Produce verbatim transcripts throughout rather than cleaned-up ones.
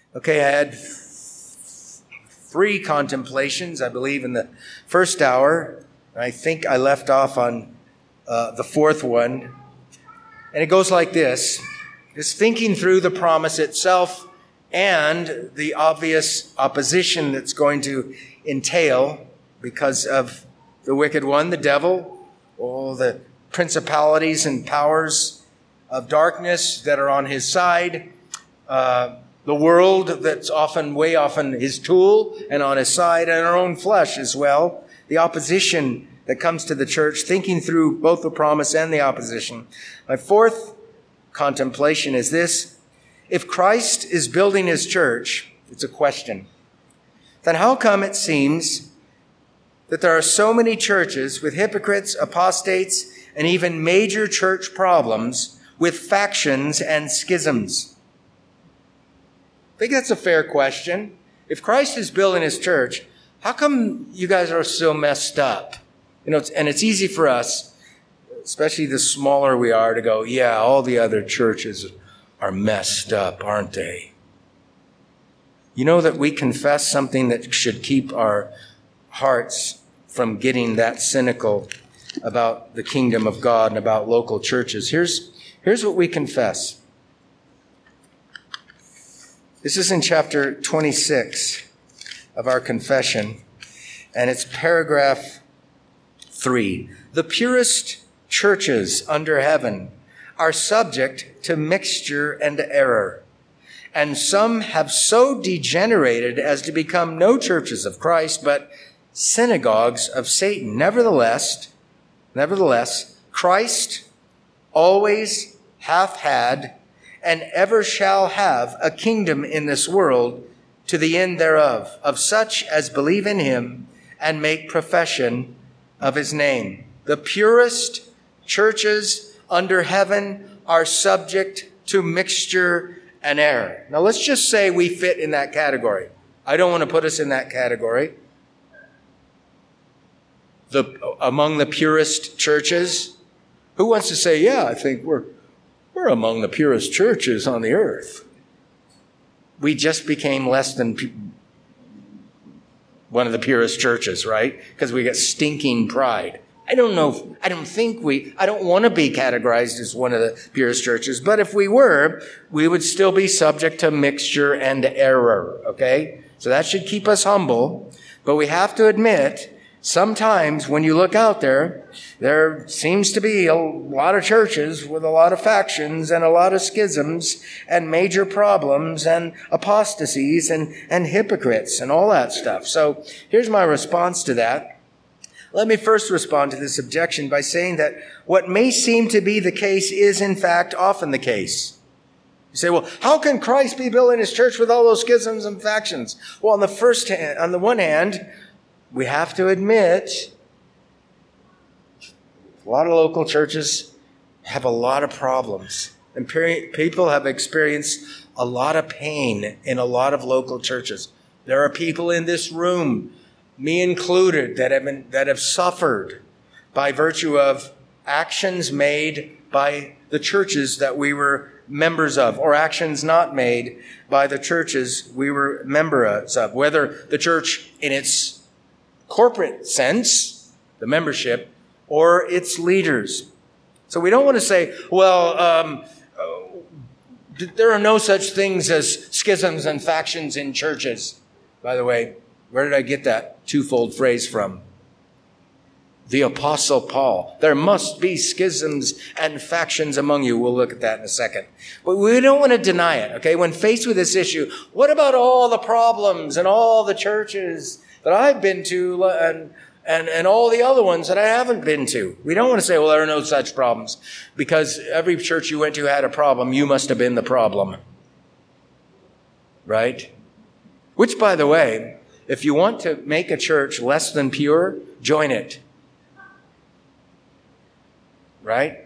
Okay, I had three contemplations, I believe, in the first hour. I think I left off on uh, the fourth one. And it goes like this. It's thinking through the promise itself and the obvious opposition that's going to entail because of the wicked one, the devil, all the principalities and powers of darkness that are on his side, uh, the world that's often, way often his tool and on his side, and our own flesh as well. The opposition that comes to the church, thinking through both the promise and the opposition. My fourth contemplation is this. If Christ is building his church, it's a question, then how come it seems that there are so many churches with hypocrites, apostates, and even major church problems with factions and schisms? I think that's a fair question. If Christ is building his church, how come you guys are so messed up? You know, it's, and it's easy for us, especially the smaller we are, to go, yeah, all the other churches are messed up, aren't they? You know that we confess something that should keep our hearts from getting that cynical about the kingdom of God and about local churches. Here's, here's what we confess. This is in chapter twenty-six of our confession, and it's paragraph three. The purest churches under heaven are subject to mixture and error, and some have so degenerated as to become no churches of Christ, but synagogues of Satan. Nevertheless, nevertheless, Christ always hath had and ever shall have a kingdom in this world to the end thereof, of such as believe in him and make profession of his name. The purest churches under heaven are subject to mixture and error. Now let's just say we fit in that category. I don't want to put us in that category. The, among the purest churches, who wants to say, yeah, I think we're We're among the purest churches on the earth. We just became less than pu- one of the purest churches, right? Because we got stinking pride. I don't know. I don't think we, I don't want to be categorized as one of the purest churches. But if we were, we would still be subject to mixture and error. Okay? So that should keep us humble. But we have to admit, sometimes when you look out there, there seems to be a lot of churches with a lot of factions and a lot of schisms and major problems and apostasies and, and hypocrites and all that stuff. So here's my response to that. Let me first respond to this objection by saying that what may seem to be the case is in fact often the case. You say, well, how can Christ be building his church with all those schisms and factions? Well, on the first hand, on the one hand, we have to admit a lot of local churches have a lot of problems. And people have experienced a lot of pain in a lot of local churches. There are people in this room, me included, that have been, that have suffered by virtue of actions made by the churches that we were members of, or actions not made by the churches we were members of. Whether the church in its corporate sense, the membership, or its leaders. So we don't want to say, well, um, there are no such things as schisms and factions in churches. By the way, where did I get that twofold phrase from? The Apostle Paul. There must be schisms and factions among you. We'll look at that in a second. But we don't want to deny it, okay? When faced with this issue, what about all the problems and all the churches that I've been to and, and, and all the other ones that I haven't been to? We don't want to say, well, there are no such problems. Because every church you went to had a problem. You must have been the problem. Right? Which, by the way, if you want to make a church less than pure, join it. Right?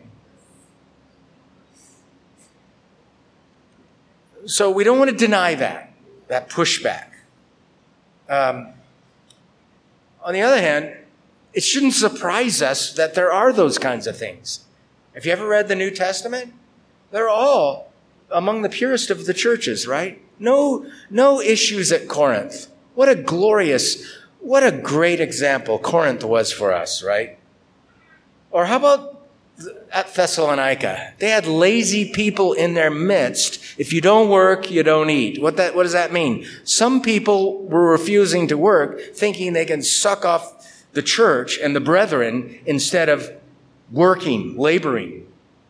So we don't want to deny that, that pushback. Um, on the other hand, it shouldn't surprise us that there are those kinds of things. Have you ever read the New Testament? They're all among the purest of the churches, right? No, no issues at Corinth. What a glorious, what a great example Corinth was for us, right? Or how about at Thessalonica? They had lazy people in their midst. If you don't work, you don't eat. What that, what does that mean? Some people were refusing to work, thinking they can suck off the church and the brethren instead of working, laboring.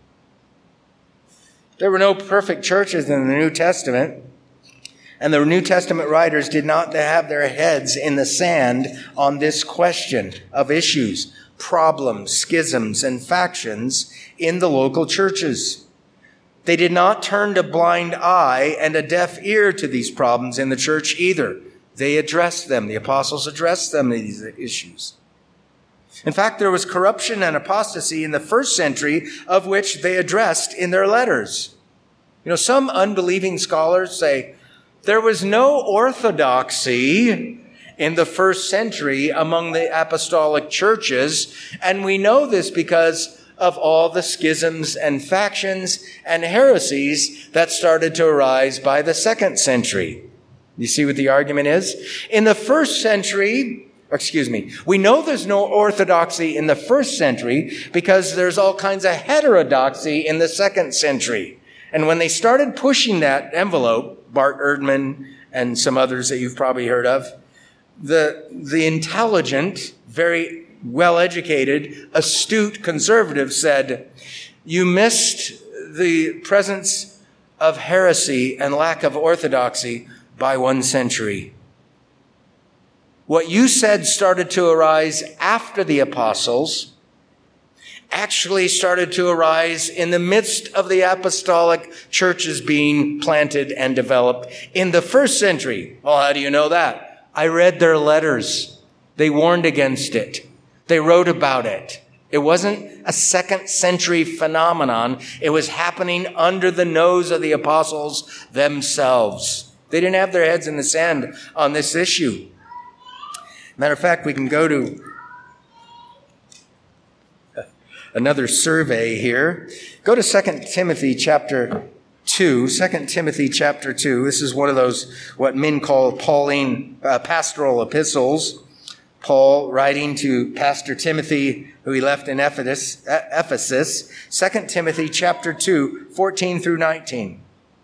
There were no perfect churches in the New Testament. And the New Testament writers did not have their heads in the sand on this question of issues, problems, schisms, and factions in the local churches. They did not turn a blind eye and a deaf ear to these problems in the church either. They addressed them. The apostles addressed them, these issues. In fact, there was corruption and apostasy in the first century, of which they addressed in their letters. You know, some unbelieving scholars say, there was no orthodoxy in the first century among the apostolic churches, and we know this because of all the schisms and factions and heresies that started to arise by the second century. You see what the argument is? In the first century, excuse me, we know there's no orthodoxy in the first century because there's all kinds of heterodoxy in the second century. And when they started pushing that envelope, Bart Ehrman and some others that you've probably heard of, the, the intelligent, very well-educated, astute conservatives said, you missed the presence of heresy and lack of orthodoxy by one century. What you said started to arise after the apostles actually started to arise in the midst of the apostolic churches being planted and developed in the first century. Well, how do you know that? I read their letters. They warned against it. They wrote about it. It wasn't a second century phenomenon. It was happening under the nose of the apostles themselves. They didn't have their heads in the sand on this issue. Matter of fact, we can go to another survey here. Go to Second Timothy chapter two. Second Timothy chapter two. This is one of those, what men call Pauline uh, pastoral epistles. Paul writing to Pastor Timothy, who he left in Ephesus. Ephesus. Second Timothy chapter two, fourteen through nineteen.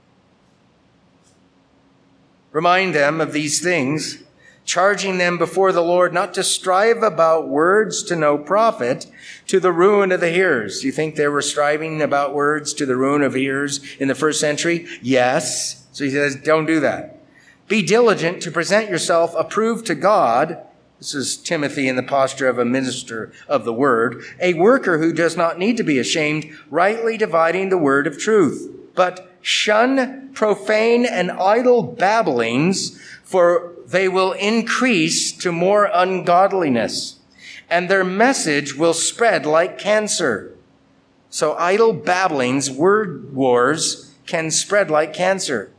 Remind them of these things, charging them before the Lord not to strive about words to no profit, to the ruin of the hearers. Do you think they were striving about words to the ruin of hearers in the first century? Yes. So he says, don't do that. Be diligent to present yourself approved to God. This is Timothy in the posture of a minister of the word, a worker who does not need to be ashamed, rightly dividing the word of truth. But shun profane and idle babblings, for they will increase to more ungodliness, and their message will spread like cancer. So idle babblings, word wars, can spread like cancer.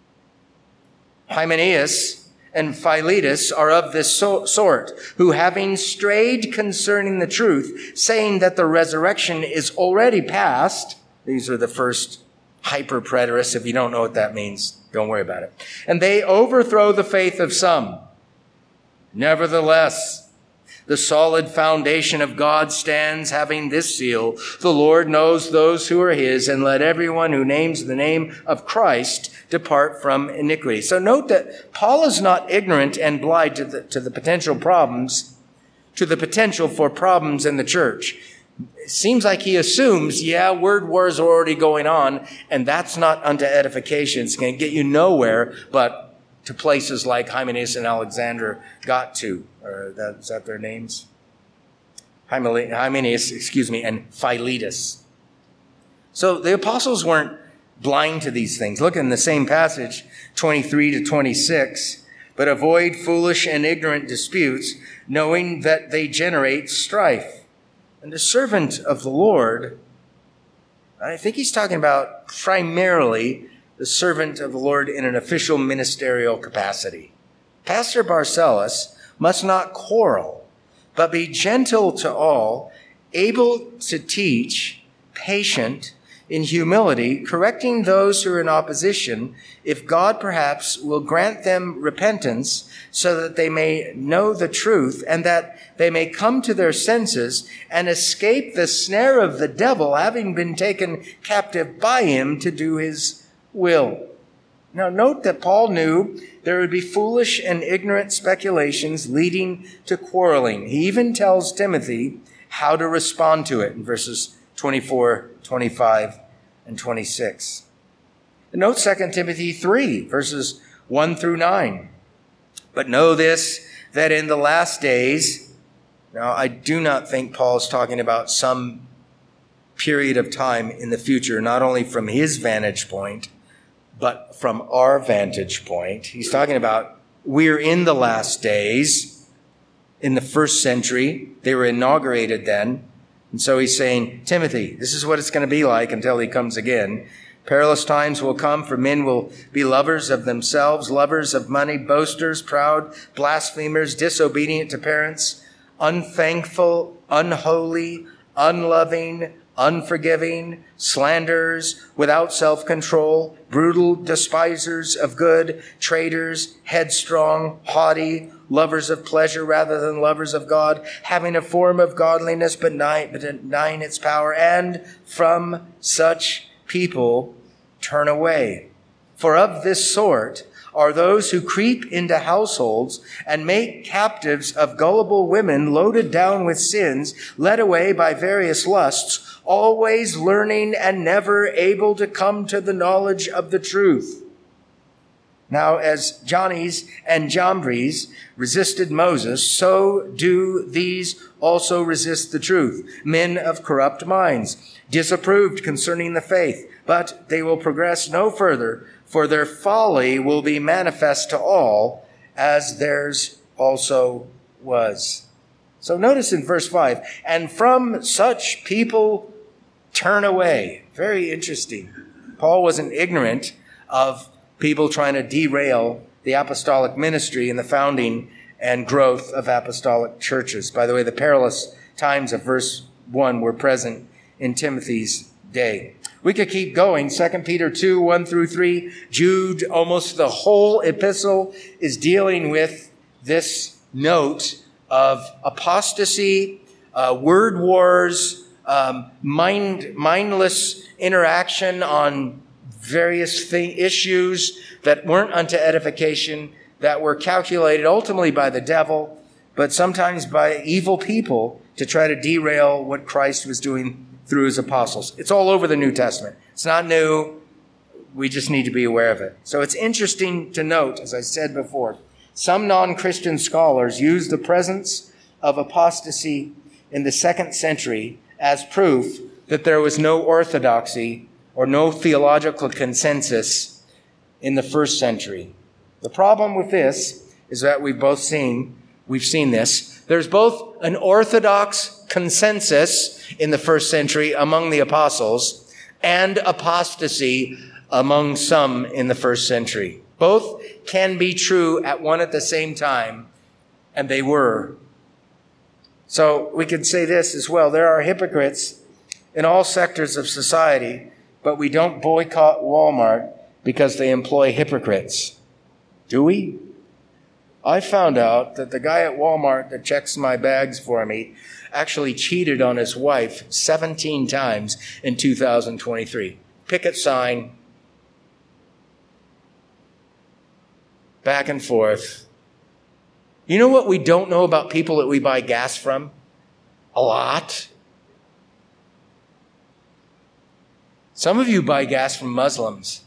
Hymenaeus and Philetus are of this so- sort, who having strayed concerning the truth, saying that the resurrection is already past, these are the first hyper-preterists. If you don't know what that means, don't worry about it. And they overthrow the faith of some. Nevertheless, the solid foundation of God stands, having this seal: the Lord knows those who are his, and let everyone who names the name of Christ depart from iniquity. So note that Paul is not ignorant and blind to the, to the potential problems, to the potential for problems in the church. It seems like he assumes, yeah, word wars are already going on, and that's not unto edification. It's going to get you nowhere, but to places like Hymenaeus and Alexander got to. Or that, is that their names? Hymenaeus, excuse me, and Philetus. So the apostles weren't blind to these things. Look in the same passage, twenty-three to twenty-six. But avoid foolish and ignorant disputes, knowing that they generate strife. And the servant of the Lord, I think he's talking about primarily the servant of the Lord in an official ministerial capacity. Pastor Barcellus must not quarrel, but be gentle to all, able to teach, patient, in humility, correcting those who are in opposition, if God perhaps will grant them repentance so that they may know the truth and that they may come to their senses and escape the snare of the devil, having been taken captive by him to do his will. Now, note that Paul knew there would be foolish and ignorant speculations leading to quarreling. He even tells Timothy how to respond to it in verses twenty-four, twenty-five, and twenty-six. And note Second Timothy three, verses one through nine. But know this, that in the last days, now I do not think Paul is talking about some period of time in the future, not only from his vantage point, but from our vantage point. He's talking about we're in the last days. In the first century, they were inaugurated then. And so he's saying, Timothy, this is what it's going to be like until he comes again. Perilous times will come, for men will be lovers of themselves, lovers of money, boasters, proud, blasphemers, disobedient to parents, unthankful, unholy, unloving, unforgiving, slanderers, without self-control, brutal, despisers of good, traitors, headstrong, haughty, lovers of pleasure rather than lovers of God, having a form of godliness but denying its power, and from such people turn away. For of this sort are those who creep into households and make captives of gullible women, loaded down with sins, led away by various lusts, always learning and never able to come to the knowledge of the truth. Now, as Jannes and Jambres resisted Moses, so do these also resist the truth. Men of corrupt minds, disapproved concerning the faith, but they will progress no further, for their folly will be manifest to all, as theirs also was. So notice in verse five, and from such people turn away. Very interesting. Paul wasn't ignorant of people trying to derail the apostolic ministry and the founding and growth of apostolic churches. By the way, the perilous times of verse one were present in Timothy's day. We could keep going. Second Peter two, one through three. Jude, almost the whole epistle is dealing with this note of apostasy, uh, word wars, um, mind, mindless interaction on various th- issues that weren't unto edification, that were calculated ultimately by the devil, but sometimes by evil people to try to derail what Christ was doing through his apostles. It's all over the New Testament. It's not new. We just need to be aware of it. So it's interesting to note, as I said before, some non-Christian scholars use the presence of apostasy in the second century as proof that there was no orthodoxy or no theological consensus in the first century. The problem with this is that we've both seen, we've seen this. There's both an orthodox consensus in the first century among the apostles and apostasy among some in the first century. Both can be true at one at the same time, and they were. So we could say this as well. There are hypocrites in all sectors of society, but we don't boycott Walmart because they employ hypocrites. Do we? I found out that the guy at Walmart that checks my bags for me actually cheated on his wife seventeen times in two thousand twenty-three. Picket sign, back and forth. You know what we don't know about people that we buy gas from? A lot. Some of you buy gas from Muslims.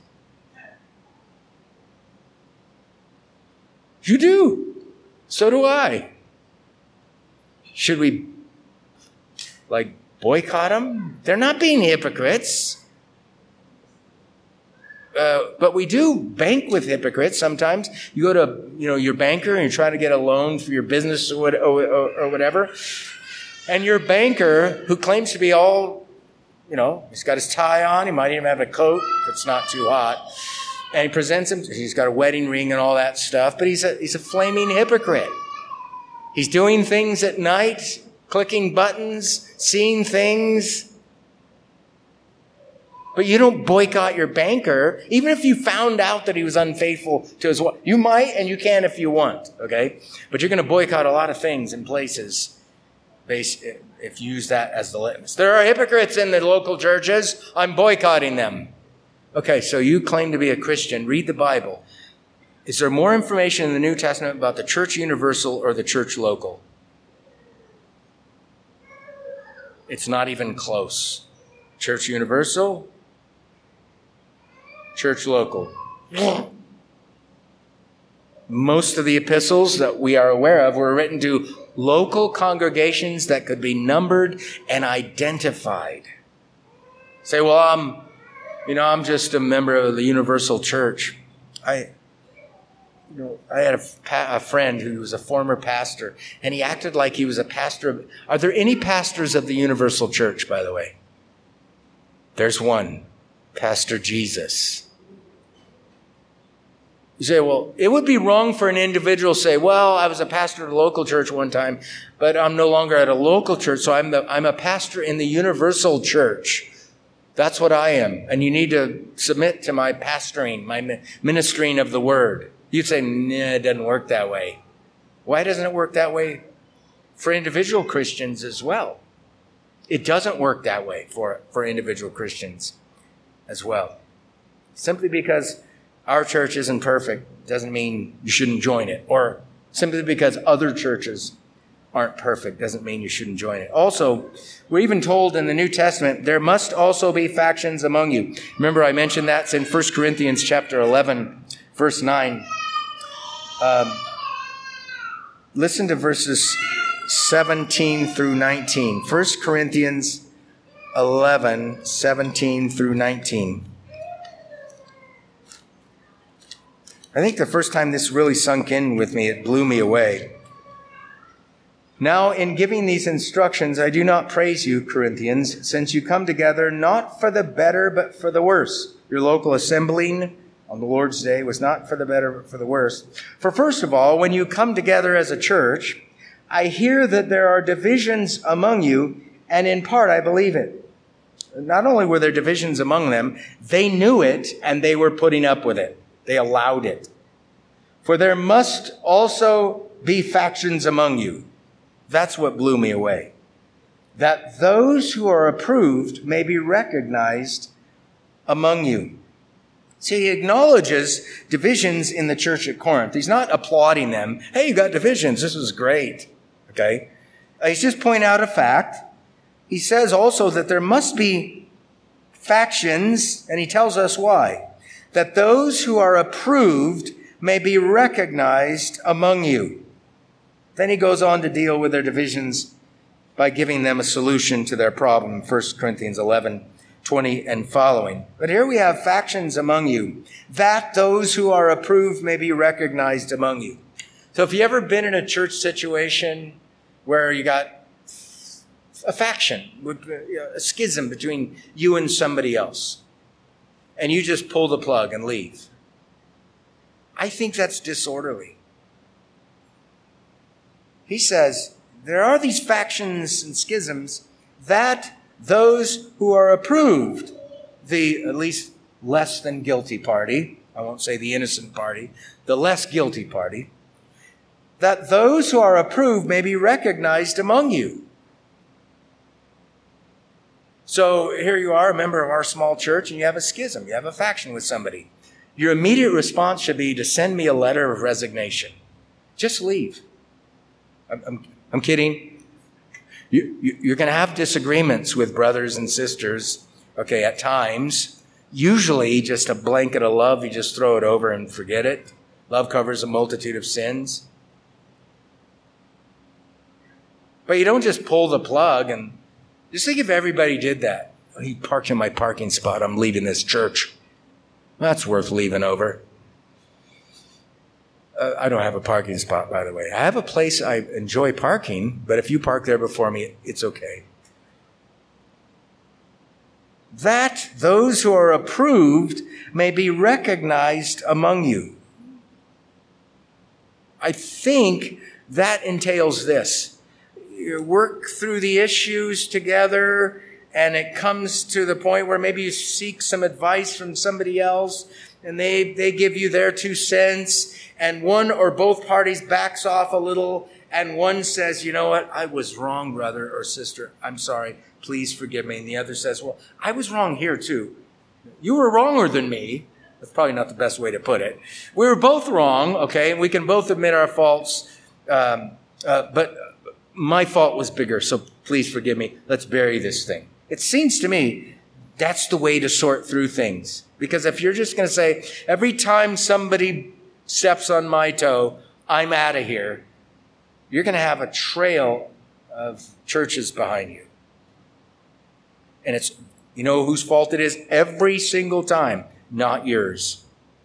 You do. So do I. Should we, like, boycott them? They're not being hypocrites. Uh, but we do bank with hypocrites sometimes. You go to, you know, your banker and you try to get a loan for your business or, or, or whatever. And your banker, who claims to be all, you know, he's got his tie on, he might even have a coat if it's not too hot. And he presents him, he's got a wedding ring and all that stuff, but he's a, he's a flaming hypocrite. He's doing things at night, clicking buttons, seeing things. But you don't boycott your banker, even if you found out that he was unfaithful to his wife. You might, and you can if you want, okay? But you're going to boycott a lot of things and places based, if you use that as the litmus. There are hypocrites in the local churches. I'm boycotting them. Okay, so you claim to be a Christian. Read the Bible. Is there more information in the New Testament about the church universal or the church local? It's not even close. Church universal, church local. Most of the epistles that we are aware of were written to local congregations that could be numbered and identified. Say, well, I'm, you know, I'm just a member of the universal church. I, you know, I had a, a friend who was a former pastor, and he acted like he was a pastor of, are there any pastors of the universal church, by the way? There's one, Pastor Jesus. You say, well, it would be wrong for an individual to say, well, I was a pastor at a local church one time, but I'm no longer at a local church, so I'm, the, I'm a pastor in the universal church. That's what I am. And you need to submit to my pastoring, my ministering of the word. You'd say, nah, it doesn't work that way. Why doesn't it work that way for individual Christians as well? It doesn't work that way for, for individual Christians as well. Simply because our church isn't perfect doesn't mean you shouldn't join it. Or simply because other churches aren't perfect doesn't mean you shouldn't join it. Also, we're even told in the New Testament, there must also be factions among you. Remember, I mentioned that's in First Corinthians chapter eleven, verse nine. Um, listen to verses seventeen through nineteen. First Corinthians eleven, seventeen through nineteen. I think the first time this really sunk in with me, it blew me away. Now, in giving these instructions, I do not praise you, Corinthians, since you come together not for the better, but for the worse. Your local assembling on the Lord's Day was not for the better, but for the worse. For first of all, when you come together as a church, I hear that there are divisions among you, and in part I believe it. Not only were there divisions among them, they knew it, and they were putting up with it. They allowed it. For there must also be factions among you. That's what blew me away. That those who are approved may be recognized among you. See, he acknowledges divisions in the church at Corinth. He's not applauding them. Hey, you got divisions. This is great. Okay? He's just pointing out a fact. He says also that there must be factions, and he tells us why. That those who are approved may be recognized among you. Then he goes on to deal with their divisions by giving them a solution to their problem, First Corinthians eleven, twenty and following. But here we have factions among you, that those who are approved may be recognized among you. So if you ever been in a church situation where you got a faction, a schism between you and somebody else, and you just pull the plug and leave, I think that's disorderly. He says, there are these factions and schisms that those who are approved, the at least less than guilty party, I won't say the innocent party, the less guilty party, that those who are approved may be recognized among you. So here you are, a member of our small church, and you have a schism. You have a faction with somebody. Your immediate response should be to send me a letter of resignation. Just leave. I'm, I'm, I'm kidding. You, you, you're going to have disagreements with brothers and sisters, okay, at times. Usually just a blanket of love, you just throw it over and forget it. Love covers a multitude of sins. But you don't just pull the plug and just think if everybody did that. He parked in my parking spot. I'm leaving this church. That's worth leaving over. Uh, I don't have a parking spot, by the way. I have a place I enjoy parking, but if you park there before me, it's okay. That those who are approved may be recognized among you. I think that entails this. You work through the issues together, and it comes to the point where maybe you seek some advice from somebody else, and they, they give you their two cents, and one or both parties backs off a little, and one says, you know what, I was wrong, brother or sister. I'm sorry. Please forgive me. And the other says, well, I was wrong here too. You were wronger than me. That's probably not the best way to put it. We were both wrong, okay, and we can both admit our faults, um, uh, but my fault was bigger, so please forgive me. Let's bury this thing. It seems to me that's the way to sort through things. Because if you're just going to say, every time somebody steps on my toe, I'm out of here, you're going to have a trail of churches behind you. And it's, you know whose fault it is? Every single time, not yours.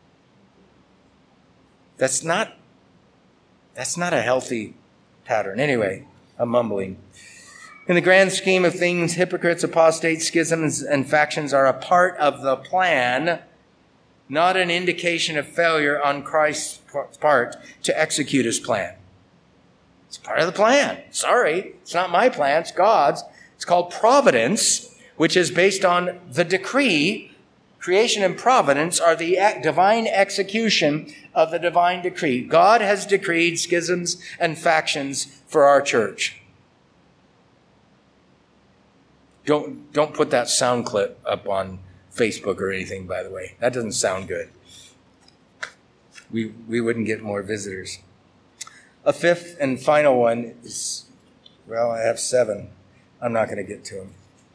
That's not, that's not a healthy pattern. Anyway, I'm mumbling. In the grand scheme of things, hypocrites, apostates, schisms, and factions are a part of the plan, not an indication of failure on Christ's part to execute his plan. It's part of the plan. Sorry, it's not my plan, it's God's. It's called providence, which is based on the decree. Creation and providence are the divine execution of the divine decree. God has decreed schisms and factions for our church. Don't, don't put that sound clip up on Facebook or anything, by the way. That doesn't sound good. We, we wouldn't get more visitors. A fifth and final one is, well, I have seven. I'm not going to get to them.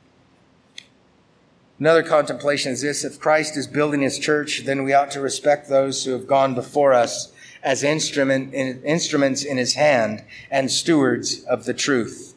Another contemplation is this: if Christ is building his church, then we ought to respect those who have gone before us as instrument, in, instruments in his hand and stewards of the truth.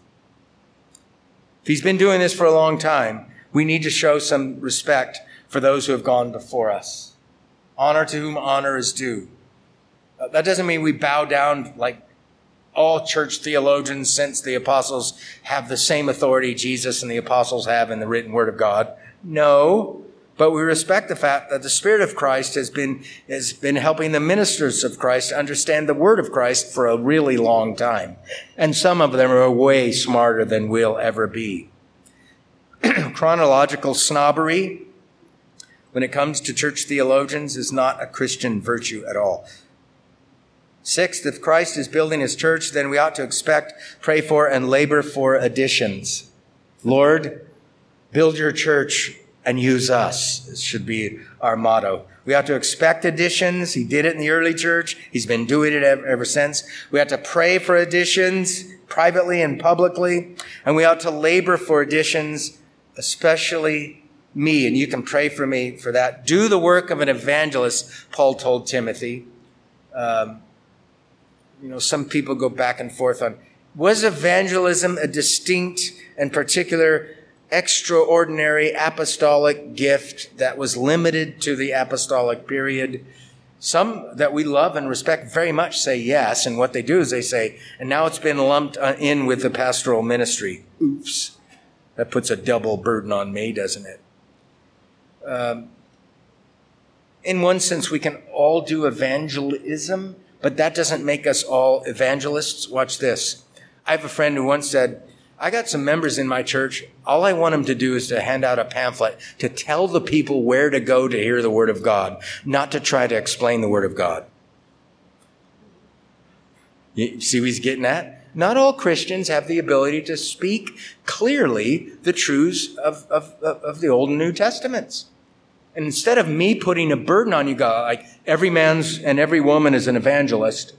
If he's been doing this for a long time, we need to show some respect for those who have gone before us. Honor to whom honor is due. Uh, that doesn't mean we bow down like all church theologians since the apostles have the same authority Jesus and the apostles have in the written word of God. No, but we respect the fact that the Spirit of Christ has been, has been helping the ministers of Christ to understand the word of Christ for a really long time. And some of them are way smarter than we'll ever be. Chronological snobbery, when it comes to church theologians, is not a Christian virtue at all. Sixth, if Christ is building his church, then we ought to expect, pray for, and labor for additions. Lord, build your church and use us. This should be our motto. We ought to expect additions. He did it in the early church. He's been doing it ever, ever since. We ought to pray for additions privately and publicly. And we ought to labor for additions, especially me. And you can pray for me for that. Do the work of an evangelist, Paul told Timothy. Um, you know, some people go back and forth on, was evangelism a distinct and particular extraordinary apostolic gift that was limited to the apostolic period? Some that we love and respect very much say yes, and what they do is they say, and now it's been lumped in with the pastoral ministry. Oops. That puts a double burden on me, doesn't it? Um, in one sense, we can all do evangelism, but that doesn't make us all evangelists. Watch this. I have a friend who once said, I got some members in my church. All I want them to do is to hand out a pamphlet to tell the people where to go to hear the word of God, not to try to explain the word of God. You see what he's getting at? Not all Christians have the ability to speak clearly the truths of, of, of the Old and New Testaments. And instead of me putting a burden on you, God, like every man's and every woman is an evangelist,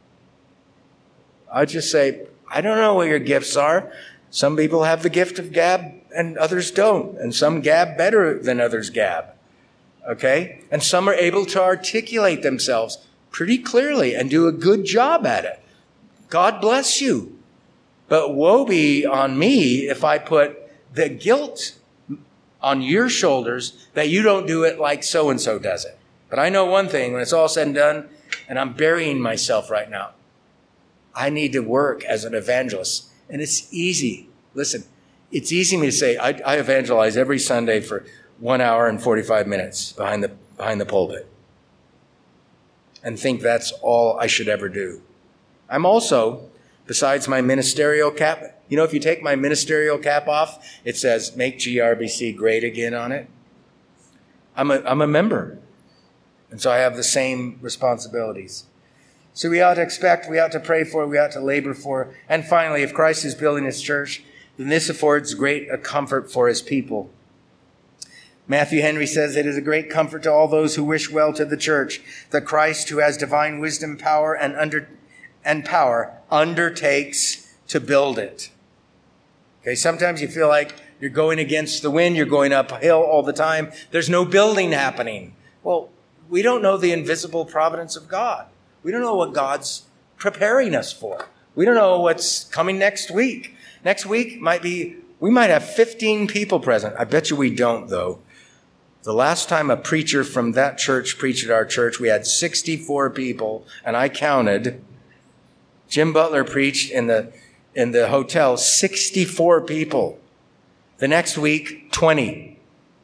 I just say, I don't know what your gifts are. Some people have the gift of gab and others don't. And some gab better than others gab. Okay? And some are able to articulate themselves pretty clearly and do a good job at it. God bless you. But woe be on me if I put the guilt on your shoulders that you don't do it like so-and-so does it. But I know one thing, when it's all said and done, and I'm burying myself right now, I need to work as an evangelist. And it's easy. Listen, it's easy for me to say, I, I evangelize every Sunday for one hour and forty-five minutes behind the, behind the pulpit. And think that's all I should ever do. I'm also, besides my ministerial cap- You know, if you take my ministerial cap off, it says, make G R B C great again on it. I'm a, I'm a member. And so I have the same responsibilities. So we ought to expect, we ought to pray for, we ought to labor for. And finally, if Christ is building his church, then this affords great a comfort for his people. Matthew Henry says, it is a great comfort to all those who wish well to the church, that Christ, who has divine wisdom, power, and under and power, undertakes to build it. Okay, sometimes you feel like you're going against the wind, you're going uphill all the time. There's no building happening. Well, we don't know the invisible providence of God. We don't know what God's preparing us for. We don't know what's coming next week. Next week might be, we might have fifteen people present. I bet you we don't, though. The last time a preacher from that church preached at our church, we had sixty-four people, and I counted. Jim Butler preached in the in the hotel, sixty-four people. The next week, twenty.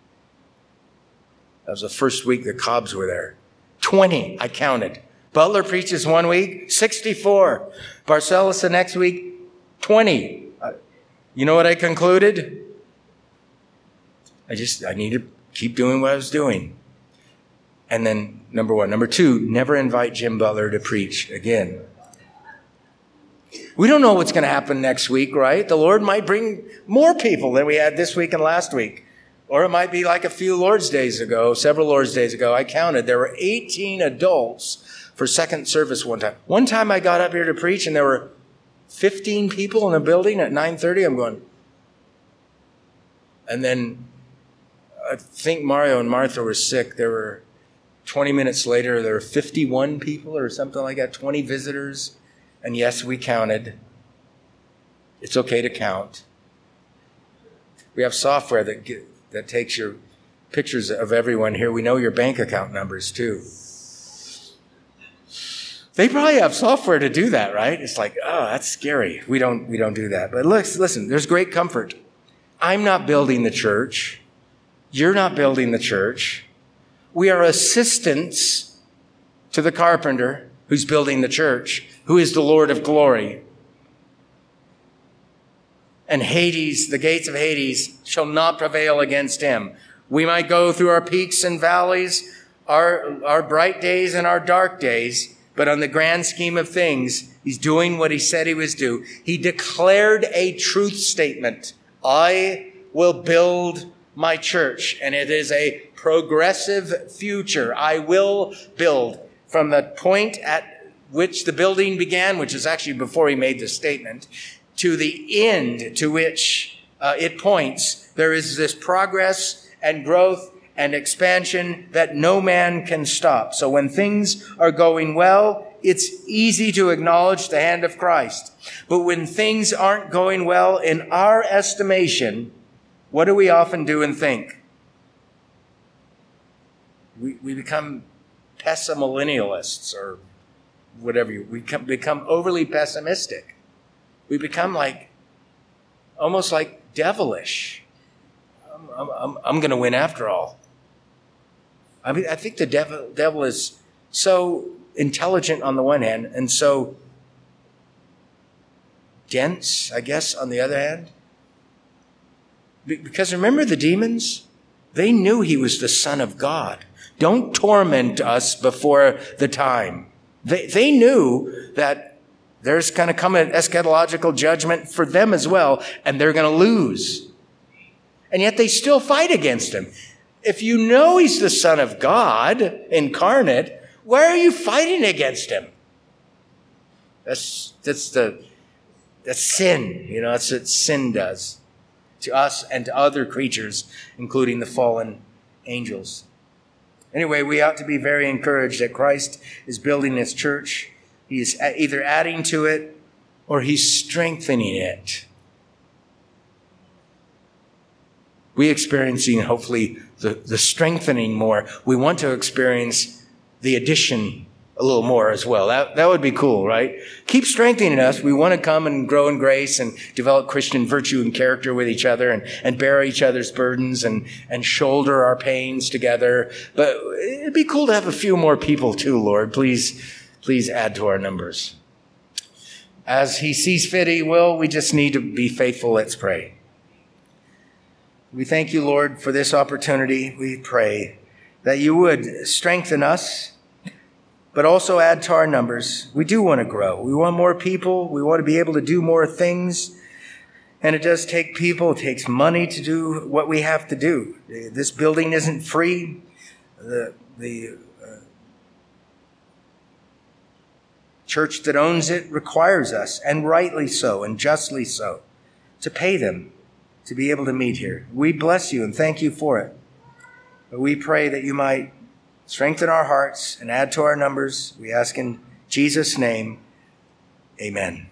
That was the first week the Cobbs were there. twenty, I counted. Butler preaches one week, sixty-four. Barcelos the next week, twenty. Uh, you know what I concluded? I just, I need to keep doing what I was doing. And then, number one. Number two, never invite Jim Butler to preach again. We don't know what's going to happen next week, right? The Lord might bring more people than we had this week and last week. Or it might be like a few Lord's Days ago, several Lord's Days ago. I counted, there were eighteen adults for second service one time. One time I got up here to preach and there were fifteen people in the building at nine thirty. I'm going. And then I think Mario and Martha were sick. There were twenty minutes later, there were fifty-one people or something like that, twenty visitors. And yes, we counted. It's okay to count. We have software that get, that takes your pictures of everyone here. We know your bank account numbers too. They probably have software to do that, right? It's like, oh, that's scary. We don't, we don't do that. But listen, listen, there's great comfort. I'm not building the church. You're not building the church. We are assistants to the carpenter who's building the church, who is the Lord of glory. And Hades, the gates of Hades, shall not prevail against him. We might go through our peaks and valleys, our, our bright days and our dark days, but on the grand scheme of things, he's doing what he said he was due. He declared a truth statement. I will build my church, and it is a progressive future. I will build. From the point at which the building began, which is actually before he made the statement, to the end to which uh, it points, there is this progress and growth and expansion that no man can stop. So when things are going well, it's easy to acknowledge the hand of Christ. But when things aren't going well, in our estimation, what do we often do and think? We, we become pessimillennialists or whatever. You, we come, become overly pessimistic. We become like, almost like devilish. I'm, I'm, I'm going to win after all. I mean, I think the devil, devil is so intelligent on the one hand and so dense, I guess, on the other hand. Because remember the demons? They knew he was the Son of God. Don't torment us before the time. They, they knew that there's going to come an eschatological judgment for them as well, and they're going to lose. And yet they still fight against him. If you know he's the Son of God incarnate, why are you fighting against him? That's, that's the, that's sin. You know, that's what sin does to us and to other creatures, including the fallen angels. Anyway, we ought to be very encouraged that Christ is building his church. He is either adding to it or he's strengthening it. We're experiencing, hopefully, the, the strengthening more. We want to experience the addition a little more as well. That, that would be cool, right? Keep strengthening us. We want to come and grow in grace and develop Christian virtue and character with each other and, and bear each other's burdens and, and shoulder our pains together. But it'd be cool to have a few more people too, Lord. Please, please add to our numbers. as he sees fit, he will. We just need to be faithful. Let's pray. We thank you, Lord, for this opportunity. We pray that you would strengthen us, but also add to our numbers. We do want to grow. We want more people. We want to be able to do more things. And it does take people. It takes money to do what we have to do. This building isn't free. The, the uh, church that owns it requires us, and rightly so, and justly so, to pay them to be able to meet here. We bless you and thank you for it. But we pray that you might strengthen our hearts and add to our numbers. We ask in Jesus' name, amen.